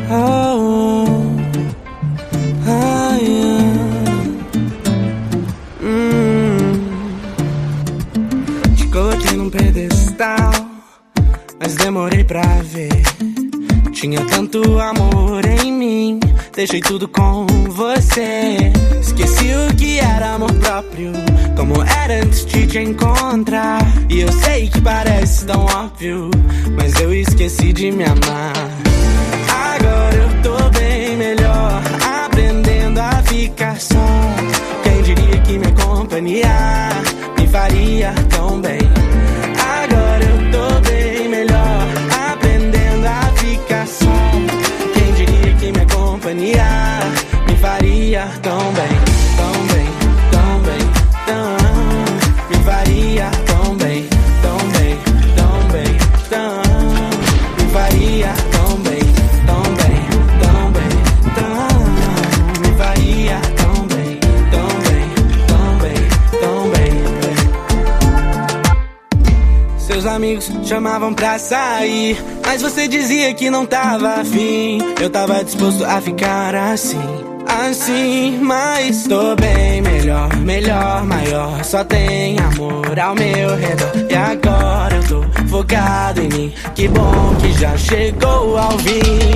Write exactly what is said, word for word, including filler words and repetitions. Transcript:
Oh, ah, yeah. hum. Te coloquei num pedestal, mas demorei pra ver. Tinha tanto amor em mim, deixei tudo com você. Esqueci o que era amor próprio, como era antes de te encontrar. E eu sei que parece tão óbvio, mas eu esqueci de me amar. Agora eu tô bem melhor, aprendendo a ficar só. Quem diria que minha companhia me faria tão bem. Agora eu tô bem melhor, aprendendo a ficar só. Quem diria que minha companhia me faria tão bem, tão bem, tão bem, tão. Me faria tão bem, tão bem, tão bem, tão. Me faria tão bem, tão bem, tão bem, tão. Me faria tão bem, tão bem, tão bem, tão bem. Seus amigos chamavam pra sair, mas você dizia que não tava afim. Eu tava disposto a ficar assim, assim, mas tô bem melhor, melhor, maior. Só tem amor ao meu redor. E agora eu tô focado em mim. Que bom que já chegou ao fim.